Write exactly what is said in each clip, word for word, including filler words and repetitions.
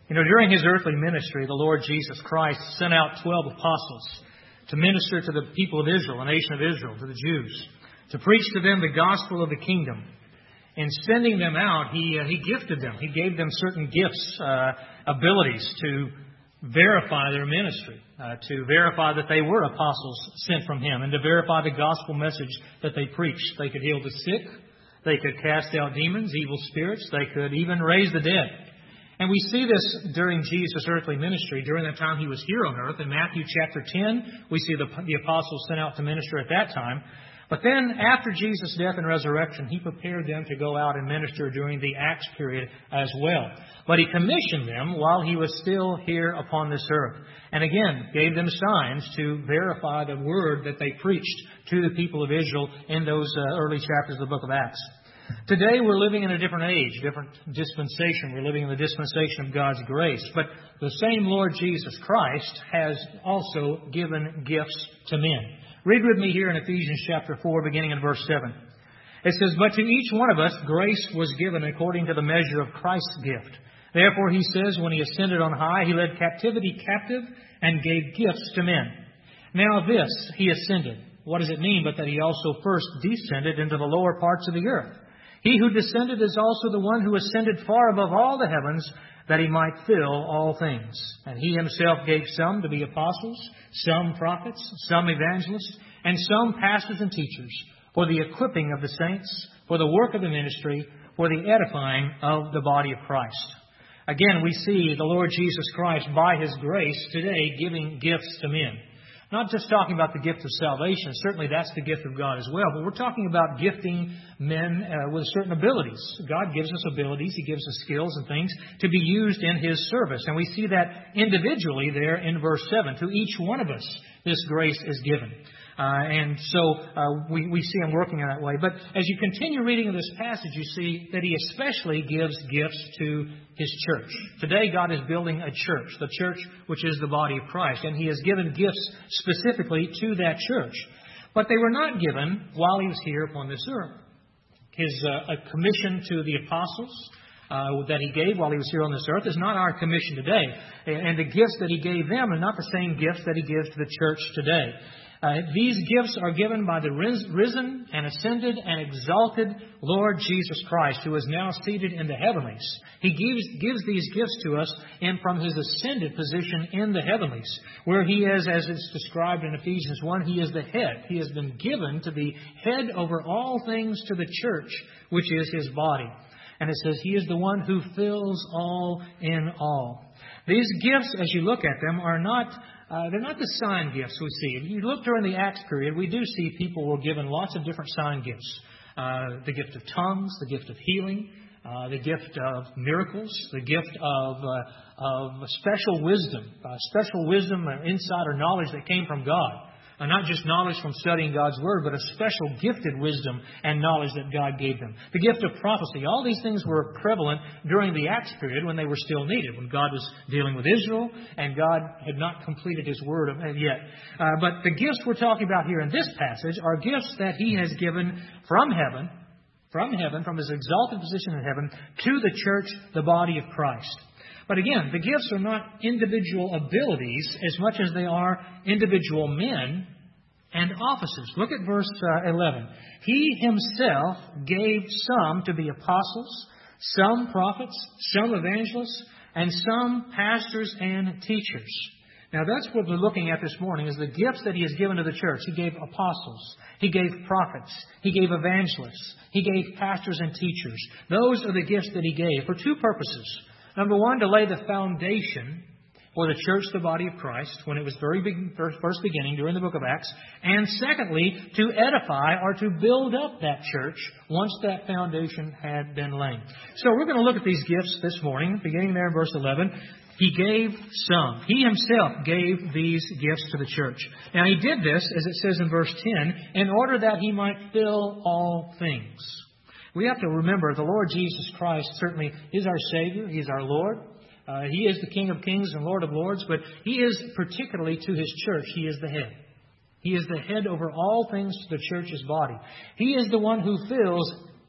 You know, during His earthly ministry, the Lord Jesus Christ sent out twelve apostles to minister to the people of Israel, the nation of Israel, to the Jews, to preach to them the gospel of the kingdom. In sending them out, He, uh, he gifted them. He gave them certain gifts, uh, abilities to verify their ministry, uh, to verify that they were apostles sent from Him, and to verify the gospel message that they preached. They could heal the sick. They could cast out demons, evil spirits. They could even raise the dead. And we see this during Jesus' earthly ministry, during the time He was here on earth. In Matthew chapter ten, we see the, the apostles sent out to minister at that time. But then, after Jesus' death and resurrection, He prepared them to go out and minister during the Acts period as well. But He commissioned them while He was still here upon this earth. And again, gave them signs to verify the word that they preached to the people of Israel in those uh, early chapters of the book of Acts. Today we're living in a different age, different dispensation. We're living in the dispensation of God's grace. But the same Lord Jesus Christ has also given gifts to men. Read with me here in Ephesians chapter four, beginning in verse seven. It says, "But to each one of us grace was given according to the measure of Christ's gift. Therefore," He says, "when He ascended on high, He led captivity captive and gave gifts to men. Now of this He ascended." What does it mean but that He also first descended into the lower parts of the earth? "He who descended is also the one who ascended far above all the heavens, that He might fill all things. And He Himself gave some to be apostles, some prophets, some evangelists, and some pastors and teachers, for the equipping of the saints, for the work of the ministry, for the edifying of the body of Christ." Again, we see the Lord Jesus Christ, by His grace, today giving gifts to men. Not just talking about the gift of salvation. Certainly that's the gift of God as well. But we're talking about gifting men uh, with certain abilities. God gives us abilities. He gives us skills and things to be used in His service. And we see that individually there in verse seven. To each one of us, this grace is given. Uh, and so uh, we, we see Him working in that way. But as you continue reading this passage, you see that He especially gives gifts to His church. Today, God is building a church, the church which is the body of Christ. And He has given gifts specifically to that church. But they were not given while He was here upon this earth. His uh, a commission to the apostles uh, that He gave while He was here on this earth is not our commission today. And the gifts that He gave them are not the same gifts that He gives to the church today. Uh, these gifts are given by the risen and ascended and exalted Lord Jesus Christ, who is now seated in the heavenlies. He gives, gives these gifts to us in from His ascended position in the heavenlies, where He is, as it's described in Ephesians one, He is the head. He has been given to be head over all things to the church, which is His body. And it says He is the one who fills all in all. These gifts, as you look at them, are not... Uh, they're not the sign gifts we see. If you look during the Acts period, we do see people were given lots of different sign gifts. Uh, the gift of tongues, the gift of healing, uh, the gift of miracles, the gift of, uh, of special wisdom, uh, special wisdom and insight or knowledge that came from God. Uh, not just knowledge from studying God's Word, but a special gifted wisdom and knowledge that God gave them. The gift of prophecy. All these things were prevalent during the Acts period when they were still needed, when God was dealing with Israel and God had not completed His Word yet. Uh, but the gifts we're talking about here in this passage are gifts that He has given from heaven, from heaven, from His exalted position in heaven, to the church, the body of Christ. But again, the gifts are not individual abilities as much as they are individual men and offices. Look at verse uh, eleven. He Himself gave some to be apostles, some prophets, some evangelists, and some pastors and teachers. Now that's what we're looking at this morning, is the gifts that He has given to the church. He gave apostles. He gave prophets. He gave evangelists. He gave pastors and teachers. Those are the gifts that He gave for two purposes. Number one, to lay the foundation for the church, the body of Christ, when it was very big, first, first beginning during the book of Acts. And secondly, to edify or to build up that church once that foundation had been laid. So we're going to look at these gifts this morning, beginning there in verse eleven. He gave some. He Himself gave these gifts to the church. Now He did this, as it says in verse ten, in order that He might fill all things. We have to remember the Lord Jesus Christ certainly is our Savior. He is our Lord. Uh, he is the King of kings and Lord of lords. But He is particularly to His church. He is the head. He is the head over all things to the church's body. He is the one who fills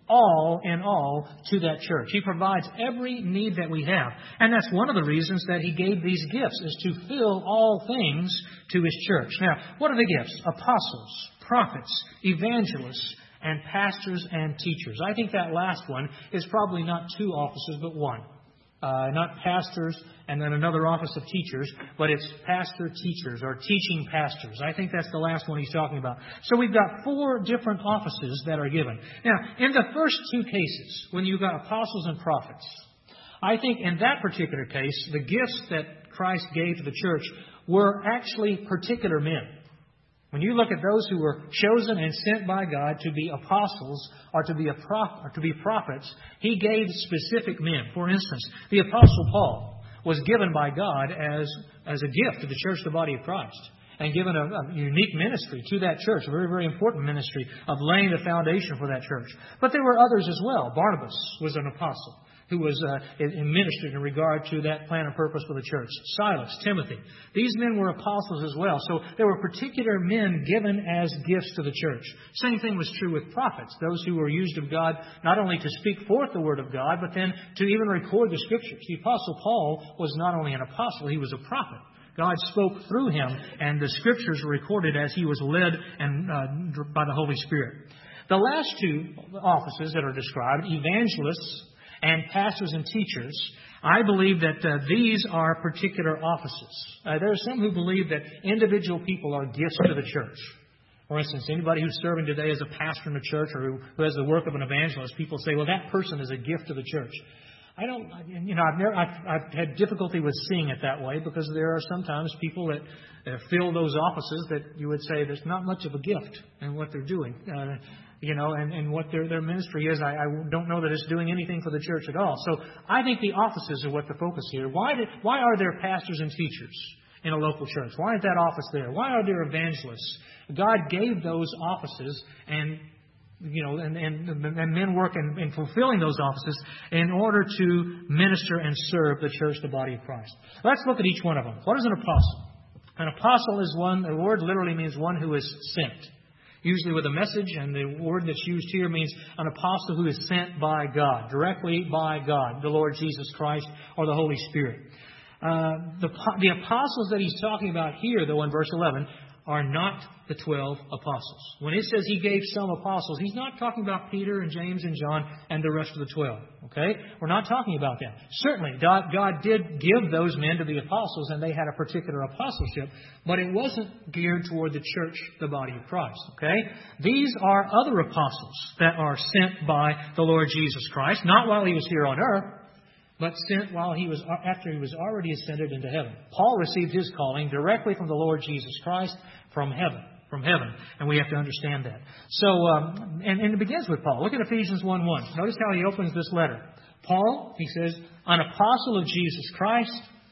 all in all to that church. He provides every need that we have. And that's one of the reasons that He gave these gifts, is to fill all things to His church. Now, what are the gifts? Apostles, prophets, evangelists, and pastors and teachers. I think that last one is probably not two offices, but one. Uh, not pastors and then another office of teachers, but it's pastor teachers or teaching pastors. I think that's the last one he's talking about. So we've got four different offices that are given. Now, in the first two cases, when you've got apostles and prophets, I think in that particular case, the gifts that Christ gave to the church were actually particular men. When you look at those who were chosen and sent by God to be apostles or to be a prof- or to be prophets, He gave specific men. For instance, the Apostle Paul was given by God as, as a gift to the church, the body of Christ, and given a, a unique ministry to that church, a very, very important ministry of laying the foundation for that church. But there were others as well. Barnabas was an apostle who was uh, ministered in regard to that plan and purpose for the church. Silas, Timothy. These men were apostles as well. So there were particular men given as gifts to the church. Same thing was true with prophets, those who were used of God not only to speak forth the Word of God, but then to even record the Scriptures. The Apostle Paul was not only an apostle, he was a prophet. God spoke through him, and the Scriptures were recorded as he was led and uh, by the Holy Spirit. The last two offices that are described, evangelists and pastors and teachers, I believe that uh, these are particular offices. Uh, there are some who believe that individual people are gifts to the church. For instance, anybody who's serving today as a pastor in a church or who, who has the work of an evangelist, people say, well, that person is a gift to the church. I don't, you know, I've never, I've, I've had difficulty with seeing it that way, because there are sometimes people that uh, fill those offices that you would say there's not much of a gift in what they're doing. Uh, You know, and, and what their, their ministry is, I, I don't know that it's doing anything for the church at all. So I think the offices are what the focus here. Why did, why are there pastors and teachers in a local church? Why is that office there? Why are there evangelists? God gave those offices, and you know, and, and, and men work in, in fulfilling those offices in order to minister and serve the church, the body of Christ. Let's look at each one of them. What is an apostle? An apostle is one, the word literally means one who is sent. Usually with a message, and the word that's used here means an apostle who is sent by God, directly by God, the Lord Jesus Christ or the Holy Spirit. Uh, the, the apostles that he's talking about here, though, in verse eleven, are not the twelve apostles. When it says he gave some apostles, he's not talking about Peter and James and John and the rest of the twelve. Okay? We're not talking about them. Certainly, God, God did give those men to the apostles, and they had a particular apostleship, but it wasn't geared toward the church, the body of Christ. Okay? These are other apostles that are sent by the Lord Jesus Christ, not while he was here on earth, but sent while he was after he was already ascended into heaven. Paul received his calling directly from the Lord Jesus Christ from heaven. From heaven. And we have to understand that. So, um, and, and it begins with Paul. Look at Ephesians one one. Notice how he opens this letter. Paul, he says, an apostle of Jesus Christ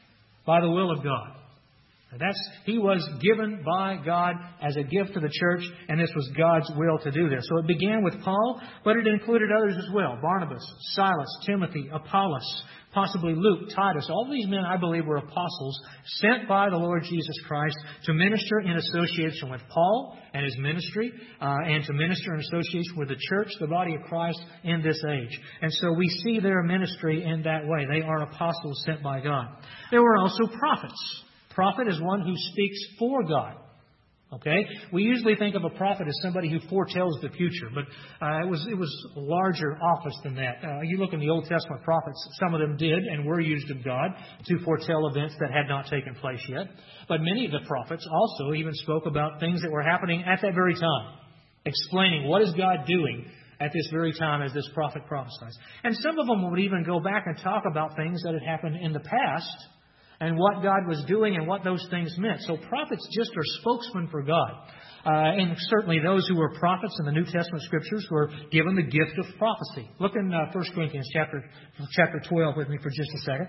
by the will of God. And that's, he was given by God as a gift to the church, and this was God's will to do this. So it began with Paul, but it included others as well. Barnabas, Silas, Timothy, Apollos, possibly Luke, Titus. All these men, I believe, were apostles sent by the Lord Jesus Christ to minister in association with Paul and his ministry, uh, and to minister in association with the church, the body of Christ, in this age. And so we see their ministry in that way. They are apostles sent by God. There were also prophets. Prophet is one who speaks for God. Okay? We usually think of a prophet as somebody who foretells the future, but uh, it was it was a larger office than that. Uh, you look in the Old Testament prophets, some of them did and were used of God to foretell events that had not taken place yet. But many of the prophets also even spoke about things that were happening at that very time, explaining what is God doing at this very time as this prophet prophesies. And some of them would even go back and talk about things that had happened in the past, and what God was doing and what those things meant. So prophets just are spokesmen for God. Uh, and certainly those who were prophets in the New Testament Scriptures were given the gift of prophecy. Look in uh, First Corinthians chapter, chapter twelve with me for just a second.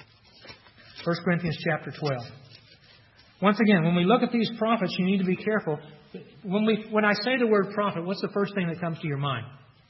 First Corinthians chapter twelve. Once again, when we look at these prophets, you need to be careful. When, we, when I say the word prophet, what's the first thing that comes to your mind?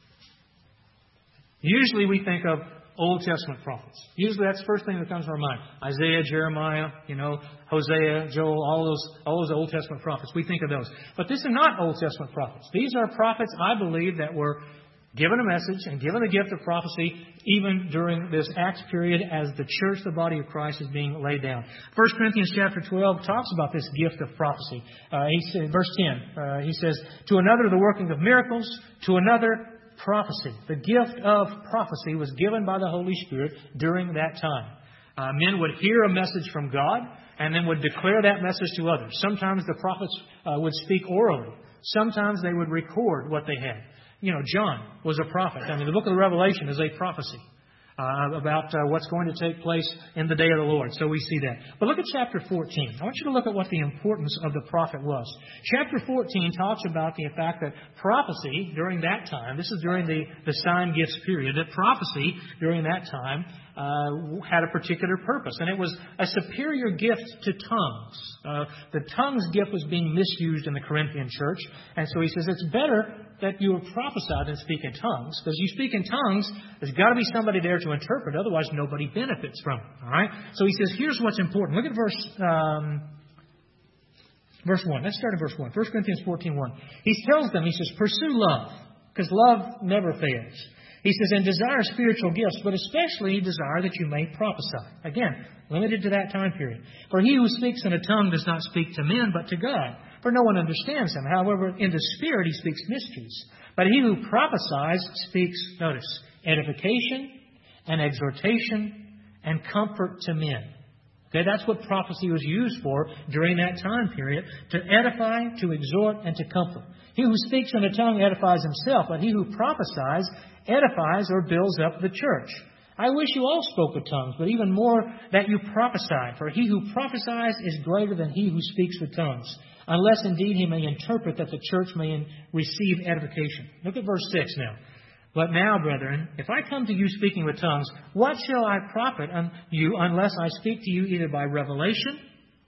Usually we think of Old Testament prophets. Usually that's the first thing that comes to our mind. Isaiah, Jeremiah, you know, Hosea, Joel, all those, all those Old Testament prophets. We think of those. But these are not Old Testament prophets. These are prophets, I believe, that were given a message and given the gift of prophecy even during this Acts period as the church, the body of Christ, is being laid down. First Corinthians chapter twelve talks about this gift of prophecy. Uh, he said, verse ten, uh, he says, to another the working of miracles, to another prophecy. The gift of prophecy was given by the Holy Spirit during that time. Uh, men would hear a message from God and then would declare that message to others. Sometimes the prophets uh, would speak orally. Sometimes they would record what they had. You know, John was a prophet. I mean, the book of the Revelation is a prophecy uh, about uh, what's going to take place in the day of the Lord. So we see that. But look at chapter fourteen. I want you to look at what the importance of the prophet was. Chapter fourteen talks about the fact that prophecy during that time, this is during the, the sign gifts period, that prophecy during that time uh, had a particular purpose. And it was a superior gift to tongues. Uh, the tongues gift was being misused in the Corinthian church. And so he says it's better that you have prophesied and speak in tongues. Because you speak in tongues, there's got to be somebody there to interpret. Otherwise, nobody benefits from it. All right? So he says, here's what's important. Look at verse um, verse one. Let's start at verse one. First Corinthians fourteen one. He tells them, he says, pursue love, because love never fails. He says, and desire spiritual gifts, but especially desire that you may prophesy. Again, limited to that time period. For he who speaks in a tongue does not speak to men, but to God. For no one understands him. However, in the Spirit he speaks mysteries. But he who prophesies speaks, notice, edification and exhortation and comfort to men. Okay, that's what prophecy was used for during that time period, to edify, to exhort, and to comfort. He who speaks in a tongue edifies himself, but he who prophesies edifies or builds up the church. I wish you all spoke with tongues, but even more that you prophesy. For he who prophesies is greater than he who speaks with tongues, unless indeed he may interpret, that the church may receive edification. Look at verse six now. But now, brethren, if I come to you speaking with tongues, what shall I profit you unless I speak to you either by revelation,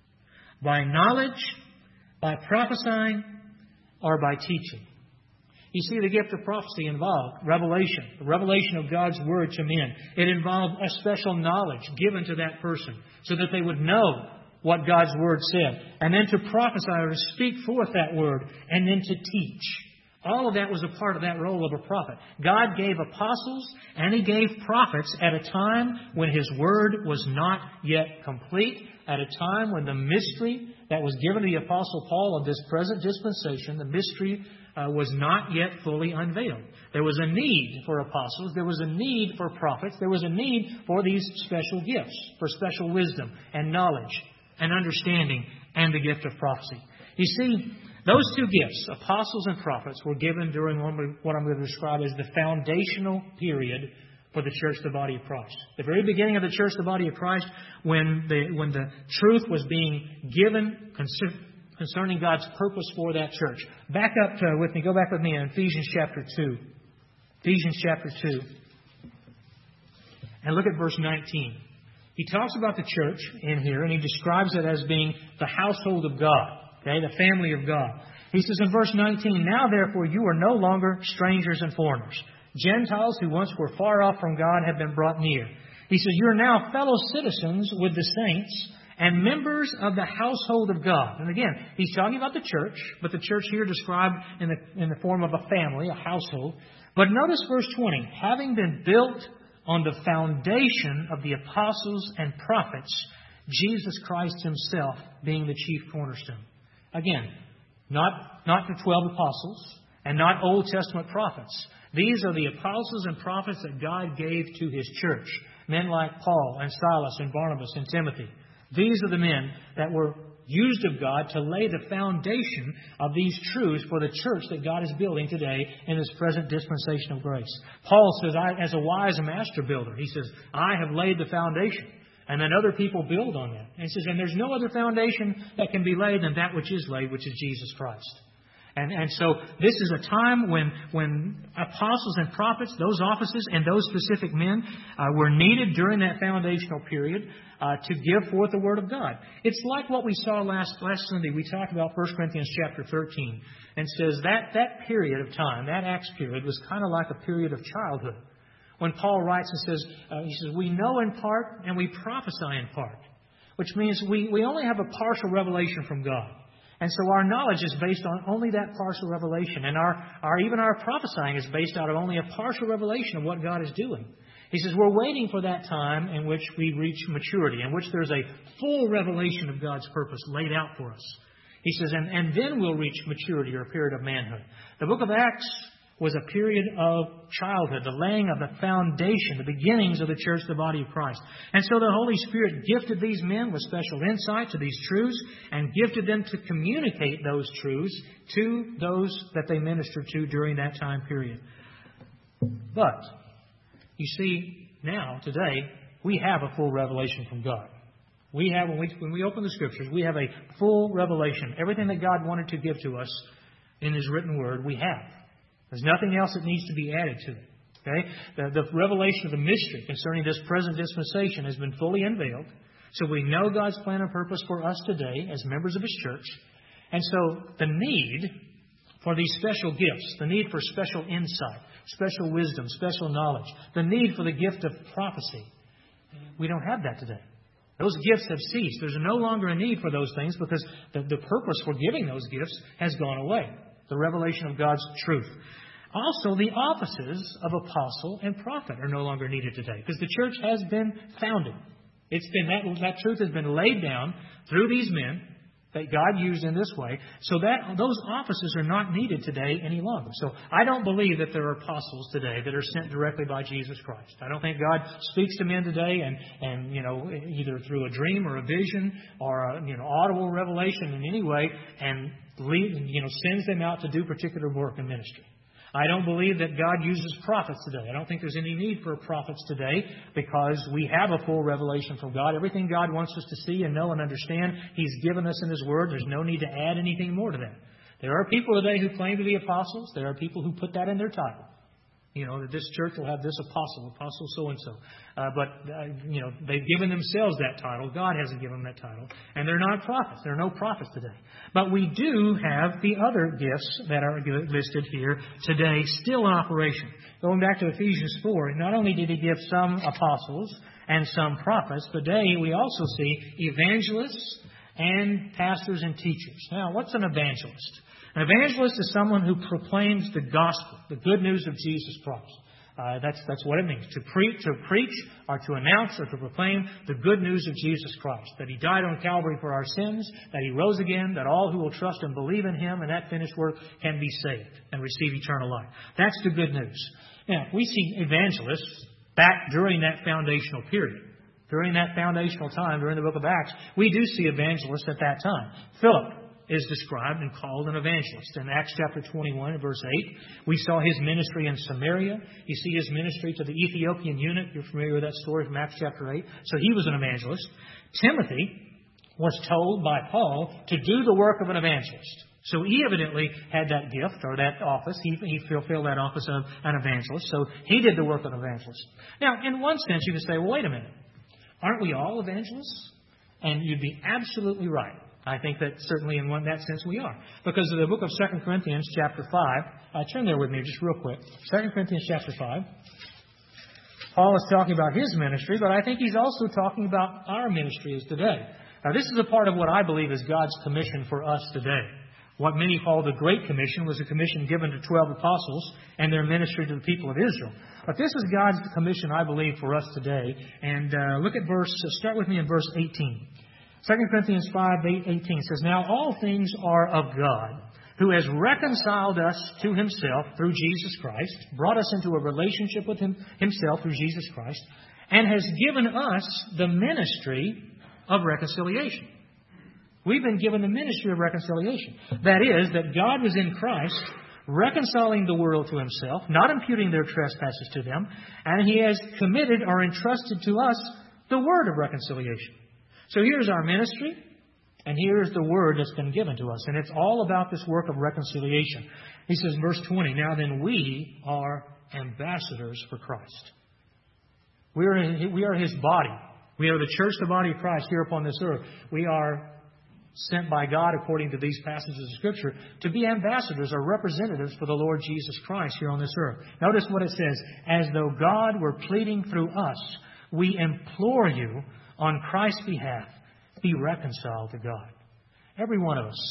by knowledge, by prophesying, or by teaching? You see, the gift of prophecy involved revelation, the revelation of God's Word to men. It involved a special knowledge given to that person so that they would know what God's Word said. And then to prophesy or to speak forth that Word, and then to teach. All of that was a part of that role of a prophet. God gave apostles and He gave prophets at a time when His Word was not yet complete, at a time when the mystery that was given to the Apostle Paul of this present dispensation, the mystery uh, was not yet fully unveiled. There was a need for apostles. There was a need for prophets. There was a need for these special gifts, for special wisdom and knowledge and understanding and the gift of prophecy. You see, those two gifts, apostles and prophets, were given during what I'm going to describe as the foundational period for the church, the body of Christ. The very beginning of the church, the body of Christ, when the when the truth was being given concerning God's purpose for that church. Back up to, with me, go back with me in Ephesians chapter two. Ephesians chapter two. And look at verse nineteen. He talks about the church in here, and he describes it as being the household of God. Okay, the family of God. He says in verse nineteen, now therefore you are no longer strangers and foreigners. Gentiles who once were far off from God have been brought near. He says, you are now fellow citizens with the saints and members of the household of God. And again, he's talking about the church, but the church here described in the, in the form of a family, a household. But notice verse twenty, having been built on the foundation of the apostles and prophets, Jesus Christ Himself being the chief cornerstone. Again, not, not the twelve apostles and not Old Testament prophets. These are the apostles and prophets that God gave to His church. Men like Paul and Silas and Barnabas and Timothy. These are the men that were used of God to lay the foundation of these truths for the church that God is building today in this present dispensation of grace. Paul says, I, as a wise master builder, he says, I have laid the foundation. And then other people build on that. And he says, and there's no other foundation that can be laid than that which is laid, which is Jesus Christ. And, and so this is a time when, when apostles and prophets, those offices and those specific men uh, were needed during that foundational period uh, to give forth the Word of God. It's like what we saw last, last Sunday. We talked about First Corinthians chapter thirteen and says that that period of time, that Acts period, was kind of like a period of childhood. When Paul writes and says, uh, he says, we know in part and we prophesy in part, which means we, we only have a partial revelation from God. And so our knowledge is based on only that partial revelation. And our, our even our prophesying is based out of only a partial revelation of what God is doing. He says we're waiting for that time in which we reach maturity, in which there's a full revelation of God's purpose laid out for us. He says, and, and then we'll reach maturity or a period of manhood. The book of Acts was a period of childhood, the laying of the foundation, the beginnings of the church, the body of Christ. And so the Holy Spirit gifted these men with special insight to these truths and gifted them to communicate those truths to those that they ministered to during that time period. But, you see, now, today, we have a full revelation from God. We have, when we, when we open the Scriptures, we have a full revelation. Everything that God wanted to give to us in His written Word, we have. There's nothing else that needs to be added to it. Okay? The, the revelation of the mystery concerning this present dispensation has been fully unveiled. So we know God's plan and purpose for us today as members of His church. And so the need for these special gifts, the need for special insight, special wisdom, special knowledge, the need for the gift of prophecy, we don't have that today. Those gifts have ceased. There's no longer a need for those things because the, the purpose for giving those gifts has gone away. The revelation of God's truth. Also, the offices of apostle and prophet are no longer needed today because the church has been founded. It's been that, that truth has been laid down through these men that God used in this way, so that those offices are not needed today any longer. So I don't believe that there are apostles today that are sent directly by Jesus Christ. I don't think God speaks to men today and, and you know, either through a dream or a vision or a, you know, audible revelation in any way and lead, you know, sends them out to do particular work in ministry. I don't believe that God uses prophets today. I don't think there's any need for prophets today because we have a full revelation from God. Everything God wants us to see and know and understand, He's given us in His Word. There's no need to add anything more to that. There are people today who claim to be apostles. There are people who put that in their title. You know, that this church will have this apostle, apostle so-and-so. Uh, but, uh, you know, they've given themselves that title. God hasn't given them that title. And they're not prophets. There are no prophets today. But we do have the other gifts that are listed here today still in operation. Going back to Ephesians four, not only did He give some apostles and some prophets, but today we also see evangelists and pastors and teachers. Now, what's an evangelist? An evangelist is someone who proclaims the gospel, the good news of Jesus Christ. Uh, that's that's what it means, to preach, to preach, or to announce, or to proclaim the good news of Jesus Christ. That He died on Calvary for our sins, that He rose again, that all who will trust and believe in Him and that finished work can be saved and receive eternal life. That's the good news. Now, we see evangelists back during that foundational period. During that foundational time, during the book of Acts, we do see evangelists at that time. Philip is described and called an evangelist. In Acts chapter twenty-one and verse eight, we saw his ministry in Samaria. You see his ministry to the Ethiopian eunuch. You're familiar with that story from Acts chapter eight. So he was an evangelist. Timothy was told by Paul to do the work of an evangelist. So he evidently had that gift or that office. He, he fulfilled that office of an evangelist. So he did the work of an evangelist. Now, in one sense, you could say, well, wait a minute. Aren't we all evangelists? And you'd be absolutely right. I think that certainly in one that sense we are. Because of the book of Second Corinthians chapter five, uh, turn there with me just real quick. Second Corinthians chapter five. Paul is talking about his ministry, but I think he's also talking about our ministry as today. Now, this is a part of what I believe is God's commission for us today. What many call the Great Commission was a commission given to twelve apostles and their ministry to the people of Israel. But this is God's commission, I believe, for us today. And uh, look at verse, uh, start with me in verse eighteen. Second Corinthians five, eighteen says, "Now all things are of God, who has reconciled us to Himself through Jesus Christ, brought us into a relationship with Him Himself through Jesus Christ, and has given us the ministry of reconciliation." We've been given the ministry of reconciliation. That is, that God was in Christ, reconciling the world to Himself, not imputing their trespasses to them, and He has committed or entrusted to us the word of reconciliation. So here's our ministry, and here's the word that's been given to us. And it's all about this work of reconciliation. He says, verse twenty, "Now then we are ambassadors for Christ." We are, we are His body. We are the church, the body of Christ here upon this earth. We are sent by God, according to these passages of Scripture, to be ambassadors or representatives for the Lord Jesus Christ here on this earth. Notice what it says, "As though God were pleading through us, we implore you on Christ's behalf, be reconciled to God." Every one of us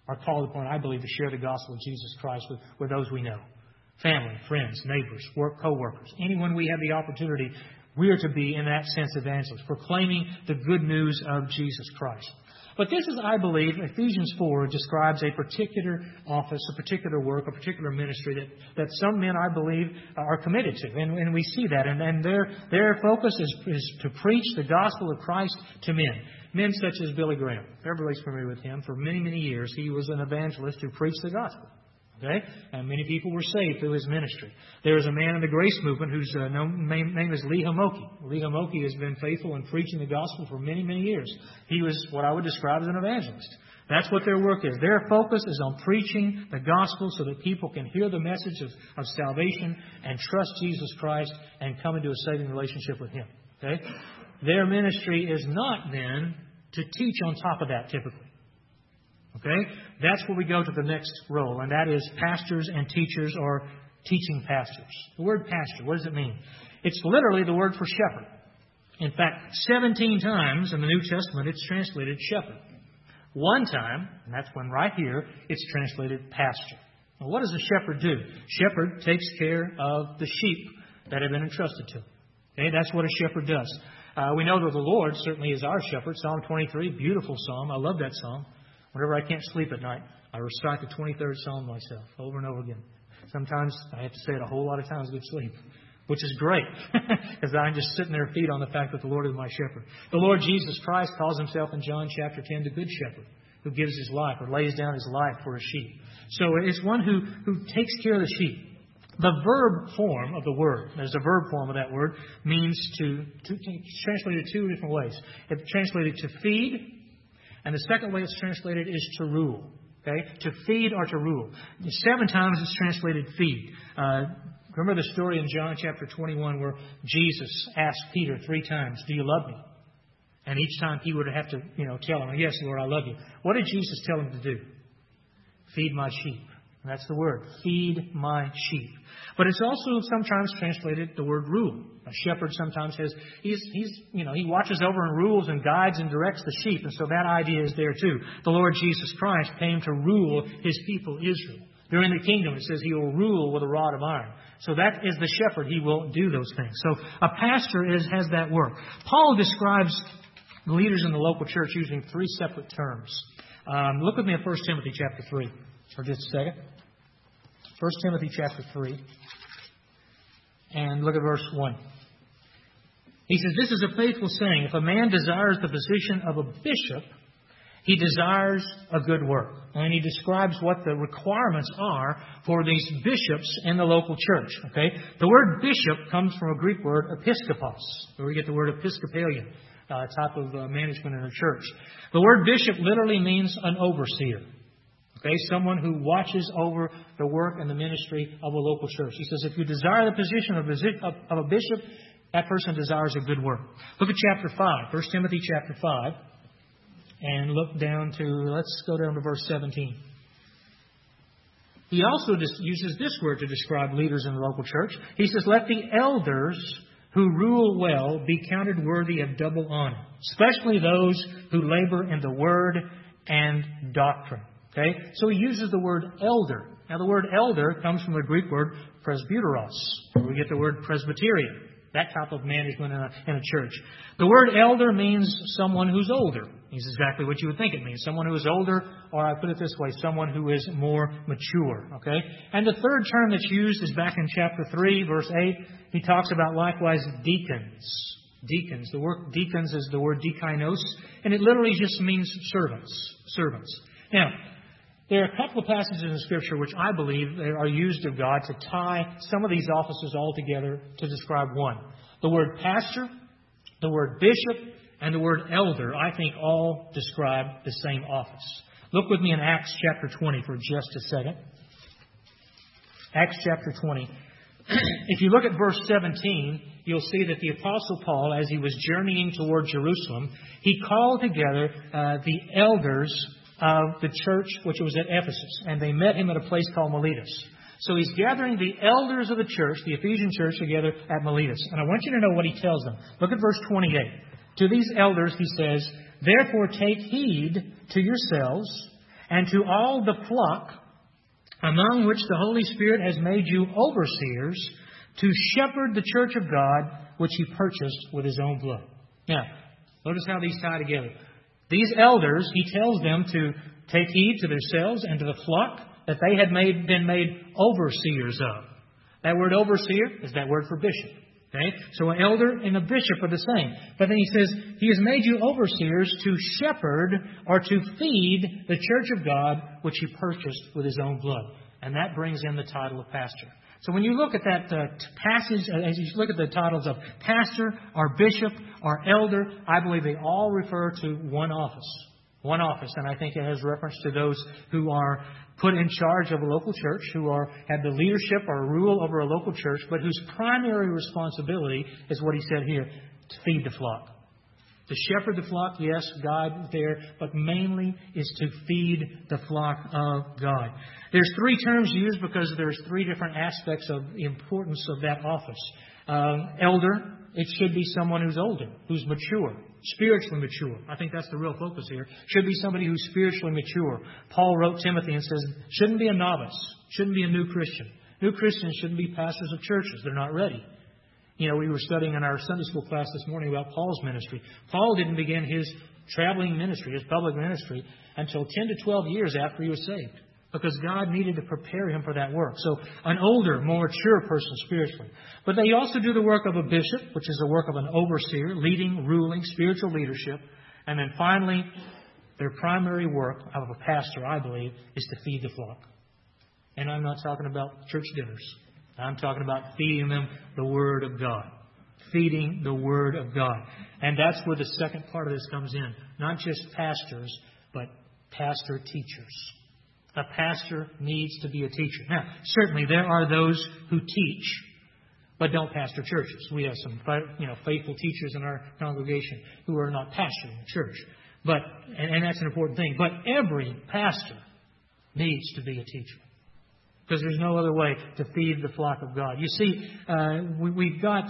are called upon, I believe, to share the gospel of Jesus Christ with, with those we know. Family, friends, neighbors, work, co-workers. Anyone we have the opportunity, we are to be, in that sense, evangelists, proclaiming the good news of Jesus Christ. But this is, I believe, Ephesians four describes a particular office, a particular work, a particular ministry that, that some men, I believe, are committed to. And, and we see that. And, and their, their focus is, is to preach the gospel of Christ to men. Men such as Billy Graham. Everybody's familiar with him. For many, many years, he was an evangelist who preached the gospel. Okay? And many people were saved through his ministry. There is a man in the Grace Movement whose uh, name, name is Lee Hamoki. Lee Hamoki has been faithful in preaching the gospel for many, many years. He was what I would describe as an evangelist. That's what their work is. Their focus is on preaching the gospel so that people can hear the message of, of salvation and trust Jesus Christ and come into a saving relationship with Him. Okay? Their ministry is not then to teach on top of that typically. Okay? That's where we go to the next role, and that is pastors and teachers or teaching pastors. The word pastor, what does it mean? It's literally the word for shepherd. In fact, seventeen times in the New Testament it's translated shepherd. One time, and that's when right here, it's translated pastor. Now, what does a shepherd do? Shepherd takes care of the sheep that have been entrusted to him. Okay? That's what a shepherd does. Uh, we know that the Lord certainly is our shepherd. Psalm twenty-three, beautiful psalm. I love that psalm. Whenever I can't sleep at night, I recite the twenty-third Psalm myself over and over again. Sometimes I have to say it a whole lot of times to get sleep, which is great because I'm just sitting there feed on the fact that the Lord is my shepherd. The Lord Jesus Christ calls Himself in John chapter ten the Good Shepherd who gives His life or lays down His life for His sheep. So it's one who, who takes care of the sheep. The verb form of the word, there's a verb form of that word, means to, to it's translated two different ways. It's translated to feed. And the second way it's translated is to rule. Okay? To feed or to rule. Seven times it's translated feed. Uh, remember the story in John chapter twenty-one where Jesus asked Peter three times, "Do you love me?" And each time he would have to, you know, tell him, "Yes, Lord, I love you." What did Jesus tell him to do? Feed my sheep. And that's the word. Feed my sheep. But it's also sometimes translated the word rule. A shepherd sometimes says he's, he's, you know, he watches over and rules and guides and directs the sheep. And so that idea is there too. The Lord Jesus Christ came to rule His people Israel. During the kingdom, it says He will rule with a rod of iron. So that is the shepherd. He will do those things. So a pastor is, has that work. Paul describes the leaders in the local church using three separate terms. Um, look with me at First Timothy chapter three for just a second. First Timothy chapter three. And look at verse one. He says, "This is a faithful saying. If a man desires the position of a bishop, he desires a good work." And he describes what the requirements are for these bishops in the local church. Okay, the word bishop comes from a Greek word episkopos, where we get the word Episcopalian, uh, type of uh, management in a church. The word bishop literally means an overseer. Okay, someone who watches over the work and the ministry of a local church. He says, if you desire the position of a bishop, that person desires a good work. Look at chapter five, First Timothy chapter five, and look down to, let's go down to verse seventeen. He also uses this word to describe leaders in the local church. He says, let the elders who rule well be counted worthy of double honor, especially those who labor in the word and doctrine. Okay, so he uses the word elder. Now, the word elder comes from the Greek word presbyteros, where we get the word presbyterian, that type of management in a, in a church. The word elder means someone who's older. It's exactly what you would think it means. Someone who is older, or I put it this way, someone who is more mature. Okay, and the third term that's used is back in chapter three, verse eight. He talks about likewise deacons. Deacons. The word deacons is the word dikinos, and it literally just means servants. Servants. Now, there are a couple of passages in the Scripture which I believe are used of God to tie some of these offices all together to describe one. The word pastor, the word bishop, and the word elder, I think all describe the same office. Look with me in Acts chapter twenty for just a second. Acts chapter twenty. If you look at verse seventeen, you'll see that the Apostle Paul, as he was journeying toward Jerusalem, he called together uh, the elders of the church which was at Ephesus, and they met him at a place called Miletus. So he's gathering the elders of the church, the Ephesian church, together at Miletus. And I want you to know what he tells them. Look at verse twenty-eight. To these elders he says, therefore take heed to yourselves and to all the flock, among which the Holy Spirit has made you overseers, to shepherd the church of God, which He purchased with His own blood. Now, notice how these tie together. These elders, He tells them to take heed to themselves and to the flock that they had made, been made overseers of. That word overseer is that word for bishop. Okay? So an elder and a bishop are the same. But then He says, He has made you overseers to shepherd or to feed the church of God, which He purchased with His own blood. And that brings in the title of pastor. So when you look at that uh, passage, as you look at the titles of pastor or bishop or elder, I believe they all refer to one office. One office. And I think it has reference to those who are put in charge of a local church, who are have the leadership or rule over a local church, but whose primary responsibility is what he said here, to feed the flock. To shepherd the flock, yes, God there, but mainly is to feed the flock of God. There's three terms used because there's three different aspects of the importance of that office. Um, elder, it should be someone who's older, who's mature, spiritually mature. I think that's the real focus here. Should be somebody who's spiritually mature. Paul wrote Timothy and says, shouldn't be a novice, shouldn't be a new Christian. New Christians shouldn't be pastors of churches. They're not ready. You know, we were studying in our Sunday school class this morning about Paul's ministry. Paul didn't begin his traveling ministry, his public ministry, until ten to twelve years after he was saved, because God needed to prepare him for that work. So an older, more mature person spiritually. But they also do the work of a bishop, which is the work of an overseer, leading, ruling, spiritual leadership. And then finally, their primary work of a pastor, I believe, is to feed the flock. And I'm not talking about church dinners. I'm talking about feeding them the Word of God. Feeding the Word of God. And that's where the second part of this comes in. Not just pastors, but pastor teachers. A pastor needs to be a teacher. Now, certainly there are those who teach, but don't pastor churches. We have some, you know, faithful teachers in our congregation who are not pastoring the church. But, and, and that's an important thing. But every pastor needs to be a teacher, because there's no other way to feed the flock of God. You see, uh, we, we've got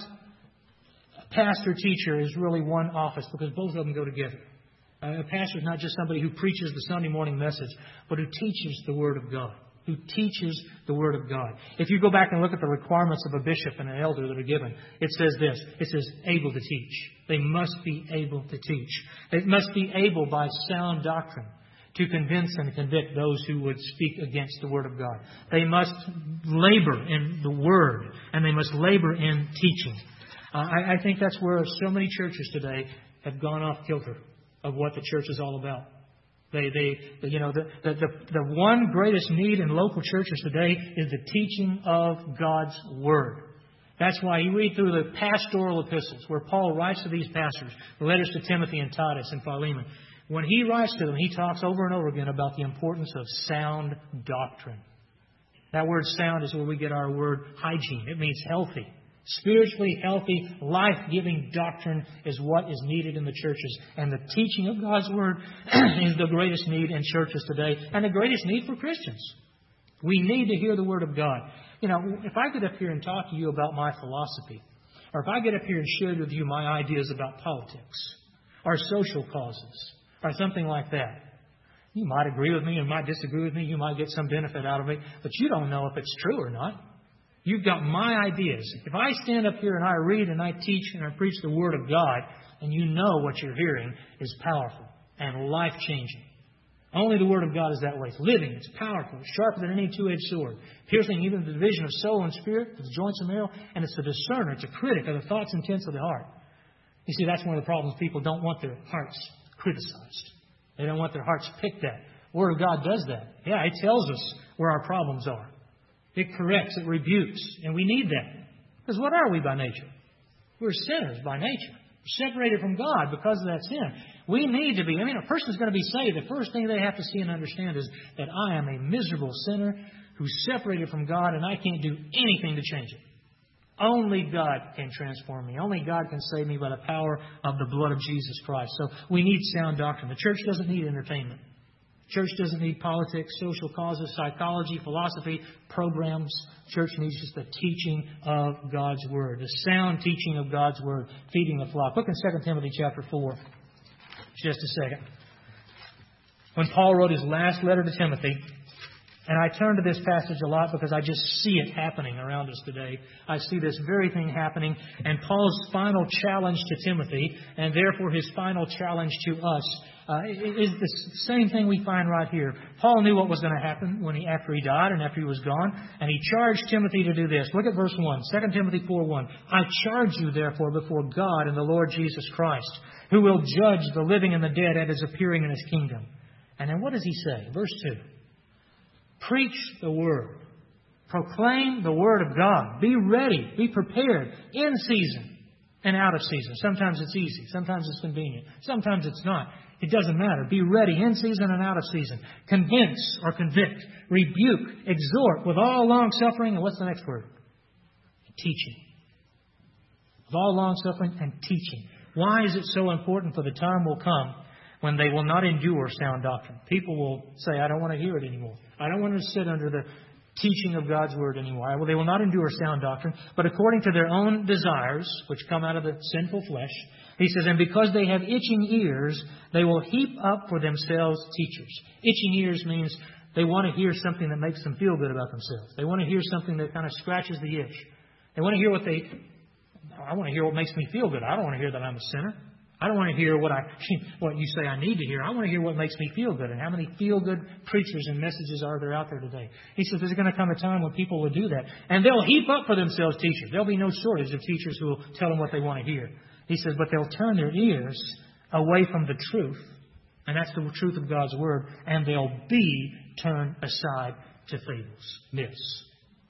pastor-teacher is really one office, because both of them go together. Uh, a pastor is not just somebody who preaches the Sunday morning message, but who teaches the Word of God. Who teaches the Word of God. If you go back and look at the requirements of a bishop and an elder that are given, it says this. It says, able to teach. They must be able to teach. They must be able, by sound doctrine, to convince and convict those who would speak against the Word of God. They must labor in the Word, and they must labor in teaching. Uh, I, I think that's where so many churches today have gone off kilter of what the church is all about. They, they, you know, the, the, the, the one greatest need in local churches today is the teaching of God's Word. That's why you read through the pastoral epistles where Paul writes to these pastors, the letters to Timothy and Titus and Philemon. When he writes to them, he talks over and over again about the importance of sound doctrine. That word sound is where we get our word hygiene. It means healthy. Spiritually healthy, life-giving doctrine is what is needed in the churches. And the teaching of God's Word is the greatest need in churches today, and the greatest need for Christians. We need to hear the Word of God. You know, if I get up here and talk to you about my philosophy, or if I get up here and share with you my ideas about politics, or social causes, or something like that, you might agree with me, you might disagree with me, you might get some benefit out of it, but you don't know if it's true or not. You've got my ideas. If I stand up here and I read and I teach and I preach the Word of God, and you know what you're hearing is powerful and life-changing. Only the Word of God is that way. It's living, it's powerful, it's sharper than any two-edged sword, piercing even the division of soul and spirit, the joints and marrow, and it's a discerner, it's a critic of the thoughts and intents of the heart. You see, that's one of the problems. People don't want their hearts criticized. They don't want their hearts picked at. The Word of God does that. Yeah, it tells us where our problems are. It corrects, it rebukes, and we need that. Because what are we by nature? We're sinners by nature. We're separated from God because of that sin. We need to be, I mean, a person's going to be saved. The first thing they have to see and understand is that I am a miserable sinner who's separated from God, and I can't do anything to change it. Only God can transform me. Only God can save me by the power of the blood of Jesus Christ. So we need sound doctrine. The church doesn't need entertainment. Church doesn't need politics, social causes, psychology, philosophy, programs. Church needs just the teaching of God's Word, the sound teaching of God's Word, feeding the flock. Look in Second Timothy chapter four. Just a second. when Paul wrote his last letter to Timothy. And I turn to this passage a lot because I just see it happening around us today. I see this very thing happening. And Paul's final challenge to Timothy, and therefore his final challenge to us, uh, is the same thing we find right here. Paul knew what was going to happen when he, after he died and after he was gone. And he charged Timothy to do this. Look at verse one, Second Timothy four one. I charge you therefore before God and the Lord Jesus Christ, who will judge the living and the dead at His appearing in His kingdom. And then what does he say? Verse two. Preach the Word. Proclaim the Word of God. Be ready. Be prepared in season and out of season. Sometimes it's easy. Sometimes it's convenient. Sometimes it's not. It doesn't matter. Be ready in season and out of season. Convince or convict. Rebuke. Exhort with all long suffering. And what's the next word? Teaching. With all long suffering and teaching. Why is it so important? For the time will come when they will not endure sound doctrine. People will say, I don't want to hear it anymore. I don't want to sit under the teaching of God's Word anymore. Well, they will not endure sound doctrine, but according to their own desires, which come out of the sinful flesh, he says, and because they have itching ears, they will heap up for themselves teachers. Itching ears means they want to hear something that makes them feel good about themselves. They want to hear something that kind of scratches the itch. They want to hear what they... I want to hear what makes me feel good. I don't want to hear that I'm a sinner. I don't want to hear what I what you say I need to hear. I want to hear what makes me feel good. And how many feel-good preachers and messages are there out there today? He says there's going to come a time when people will do that. And they'll heap up for themselves teachers. There'll be no shortage of teachers who will tell them what they want to hear. He says, but they'll turn their ears away from the truth. And that's the truth of God's Word. And they'll be turned aside to fables, myths.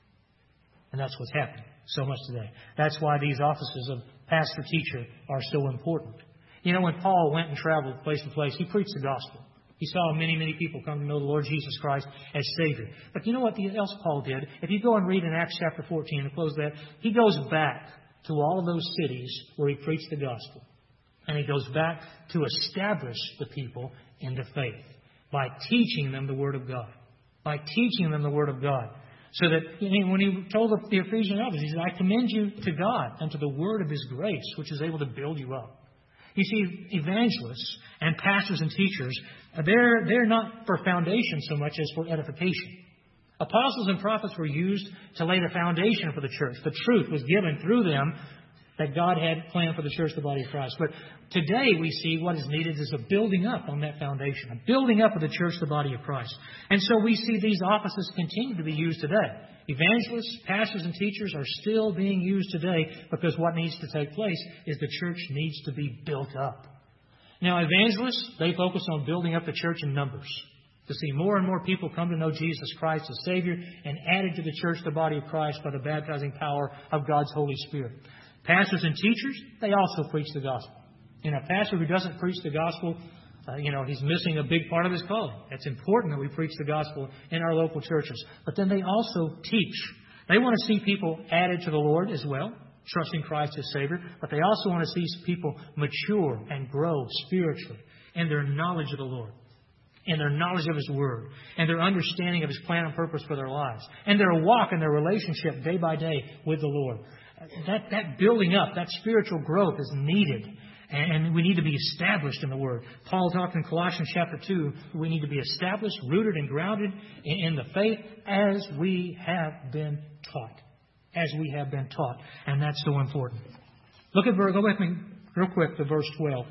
And that's what's happening so much today. That's why these offices of pastor-teacher are so important. You know, when Paul went and traveled place to place, he preached the gospel. He saw many, many people come to know the Lord Jesus Christ as Savior. But you know what else Paul did? If you go and read in Acts chapter fourteen and close that, he goes back to all of those cities where he preached the gospel. And he goes back to establish the people in the faith by teaching them the Word of God. By teaching them the Word of God. So that when he told the Ephesian elders, he said, I commend you to God and to the Word of His grace, which is able to build you up. You see, evangelists and pastors and teachers, they're, they're not for foundation so much as for edification. Apostles and prophets were used to lay the foundation for the church. The truth was given through them that God had planned for the church, the body of Christ. But today we see what is needed is a building up on that foundation, a building up of the church, the body of Christ. And so we see these offices continue to be used today. Evangelists, pastors, and teachers are still being used today because what needs to take place is the church needs to be built up. Now, evangelists, they focus on building up the church in numbers, to see more and more people come to know Jesus Christ as Savior and added to the church, the body of Christ, by the baptizing power of God's Holy Spirit. Pastors and teachers, they also preach the gospel. And a pastor who doesn't preach the gospel, uh, you know, he's missing a big part of his calling. It's important that we preach the gospel in our local churches. But then they also teach. They want to see people added to the Lord as well, trusting Christ as Savior. But they also want to see people mature and grow spiritually in their knowledge of the Lord, and their knowledge of His Word, and their understanding of His plan and purpose for their lives, and their walk and their relationship day by day with the Lord. That, that building up, that spiritual growth is needed. And we need to be established in the Word. Paul talked in Colossians chapter two, we need to be established, rooted, and grounded in the faith as we have been taught. As we have been taught. And that's so important. Look at, go with me real quick to verse twelve.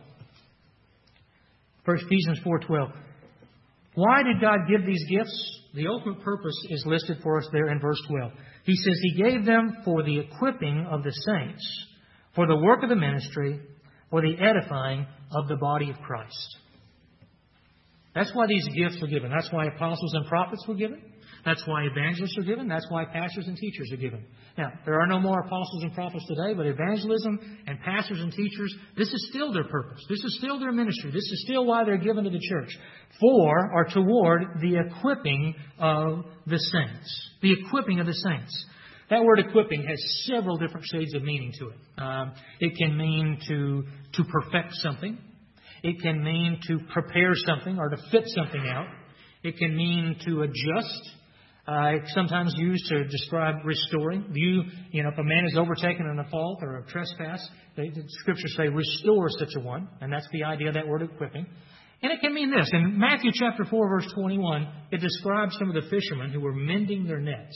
First Ephesians four twelve. Why did God give these gifts? The ultimate purpose is listed for us there in verse twelve. He says He gave them for the equipping of the saints, for the work of the ministry, for the edifying of the body of Christ. That's why these gifts were given. That's why apostles and prophets were given. That's why evangelists are given. That's why pastors and teachers are given. Now, there are no more apostles and prophets today, but evangelism and pastors and teachers, this is still their purpose. This is still their ministry. This is still why they're given to the church. For or toward the equipping of the saints. The equipping of the saints. That word equipping has several different shades of meaning to it. Um, it can mean to, to perfect something. It can mean to prepare something or to fit something out. It can mean to adjust. Uh, it's sometimes used to describe restoring. You, you know, if a man is overtaken in a fault or a trespass, the, the Scriptures say restore such a one. And that's the idea of that word equipping. And it can mean this. In Matthew chapter four, verse twenty-one, it describes some of the fishermen who were mending their nets.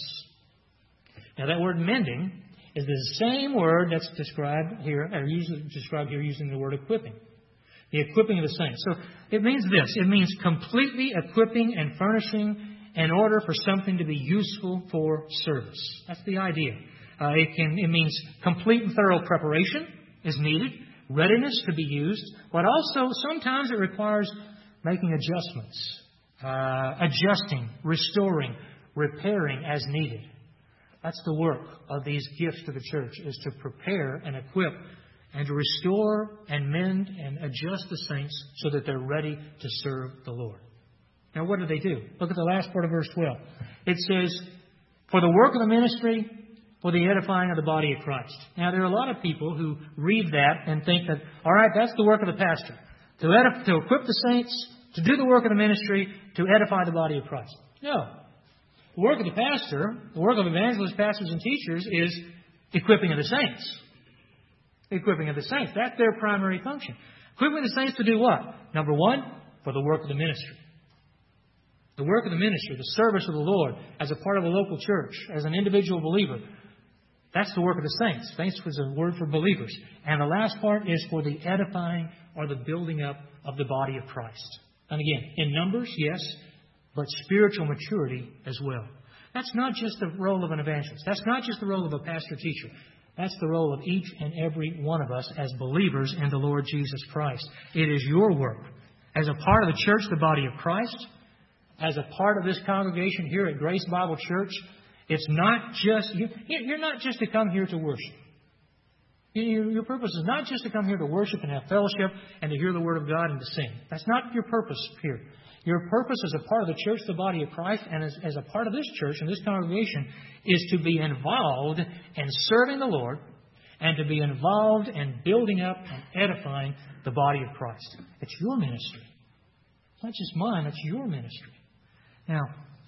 Now, that word mending is the same word that's described here, or usually described here using the word equipping. The equipping of the saints. So it means this. It means completely equipping and furnishing in order for something to be useful for service. That's the idea. Uh, it can. It means complete and thorough preparation is needed, readiness to be used, but also sometimes it requires making adjustments, uh, adjusting, restoring, repairing as needed. That's the work of these gifts to the church, is to prepare and equip and to restore and mend and adjust the saints so that they're ready to serve the Lord. Now, what do they do? Look at the last part of verse twelve. It says, for the work of the ministry, for the edifying of the body of Christ. Now, there are a lot of people who read that and think that, all right, that's the work of the pastor. To, edif- to equip the saints, to do the work of the ministry, to edify the body of Christ. No. The work of the pastor, the work of evangelists, pastors, and teachers is equipping of the saints. Equipping of the saints. That's their primary function. Equipping the saints to do what? Number one, for the work of the ministry. The work of the ministry, the service of the Lord, as a part of the local church, as an individual believer. That's the work of the saints. Saints was a word for believers. And the last part is for the edifying or the building up of the body of Christ. And again, in numbers, yes, but spiritual maturity as well. That's not just the role of an evangelist. That's not just the role of a pastor-teacher. That's the role of each and every one of us as believers in the Lord Jesus Christ. It is your work. As a part of the church, the body of Christ, as a part of this congregation here at Grace Bible Church, it's not just, you, you're not just to come here to worship. Your, your purpose is not just to come here to worship and have fellowship and to hear the Word of God and to sing. That's not your purpose here. Your purpose as a part of the church, the body of Christ, and as, as a part of this church and this congregation is to be involved in serving the Lord and to be involved in building up and edifying the body of Christ. It's your ministry. It's not just mine, it's your ministry. Now,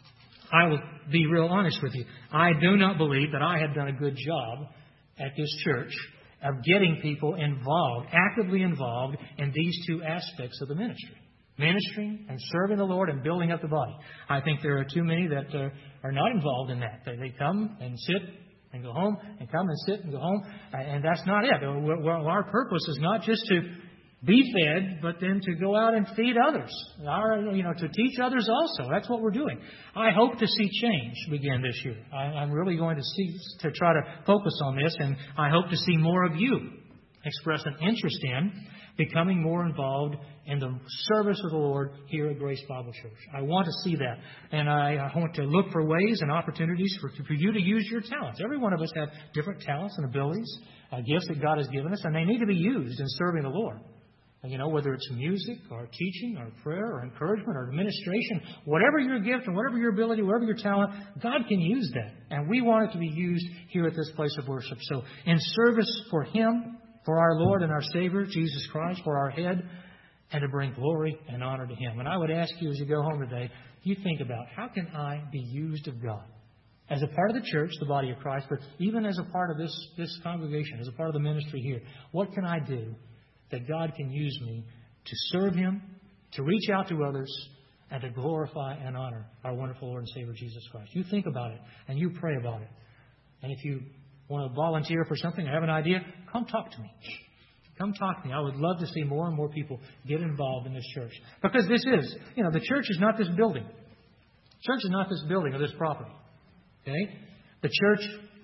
I will be real honest with you. I do not believe that I have done a good job at this church of getting people involved, actively involved in these two aspects of the ministry. Ministering and serving the Lord and building up the body. I think there are too many that uh, are not involved in that. They, they come and sit and go home and come and sit and go home. And that's not it. Our purpose is not just to be fed, but then to go out and feed others. Our, you know, to teach others also. That's what we're doing. I hope to see change begin this year. I, I'm really going to see to try to focus on this, and I hope to see more of you express an interest in becoming more involved in the service of the Lord here at Grace Bible Church. I want to see that. And I, I want to look for ways and opportunities for, for you to use your talents. Every one of us have different talents and abilities, uh, gifts that God has given us, and they need to be used in serving the Lord. And, you know, whether it's music or teaching or prayer or encouragement or administration, whatever your gift and whatever your ability, whatever your talent, God can use that. And we want it to be used here at this place of worship. So in service for Him, for our Lord and our Savior, Jesus Christ, for our head, and to bring glory and honor to Him. And I would ask you as you go home today, you think about, how can I be used of God? As a part of the church, the body of Christ, but even as a part of this, this congregation, as a part of the ministry here, what can I do that God can use me to serve Him, to reach out to others, and to glorify and honor our wonderful Lord and Savior Jesus Christ? You think about it, and you pray about it. And if you want to volunteer for something or have an idea, come talk to me. Come talk to me. I would love to see more and more people get involved in this church. Because this is, you know, the church is not this building. The church is not this building or this property. Okay? The church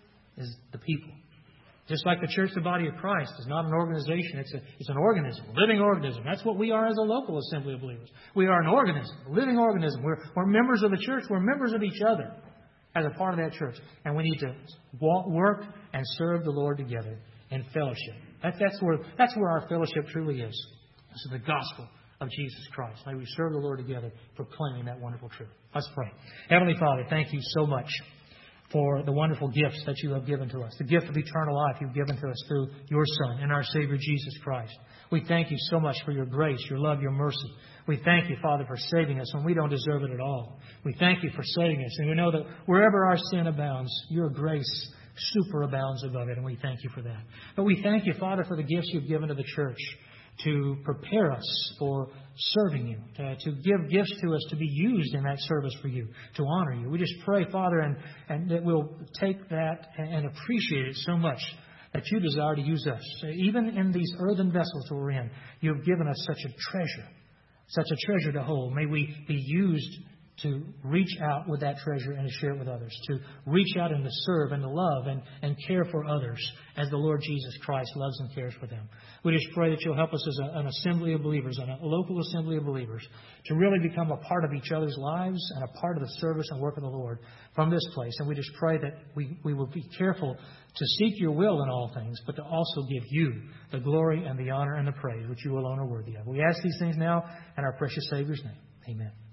is the people. Just like the church, the body of Christ, is not an organization. It's a, it's an organism, a living organism. That's what we are as a local assembly of believers. We are an organism, a living organism. We're, we're members of the church. We're members of each other as a part of that church. And we need to walk, work and serve the Lord together in fellowship. That, that's where that's where our fellowship truly is. This is the gospel of Jesus Christ. May we serve the Lord together, proclaiming that wonderful truth. Let's pray. Heavenly Father, thank you so much for the wonderful gifts that you have given to us, the gift of eternal life you've given to us through your Son and our Savior Jesus Christ. We thank you so much for your grace, your love, your mercy. We thank you, Father, for saving us when we don't deserve it at all. We thank you for saving us, and we know that wherever our sin abounds, your grace superabounds above it, and we thank you for that. But we thank you, Father, for the gifts you've given to the church, to prepare us for serving you, to, to give gifts to us to be used in that service for you, to honor you. We just pray, Father, and, and that we'll take that and, and appreciate it so much that you desire to use us. Even in these earthen vessels that we're in, you have given us such a treasure, such a treasure to hold. May we be used to reach out with that treasure and to share it with others, to reach out and to serve and to love and, and care for others as the Lord Jesus Christ loves and cares for them. We just pray that you'll help us as a, an assembly of believers, and a local assembly of believers, to really become a part of each other's lives and a part of the service and work of the Lord from this place. And we just pray that we, we will be careful to seek your will in all things, but to also give you the glory and the honor and the praise which you alone are worthy of. We ask these things now in our precious Savior's name. Amen.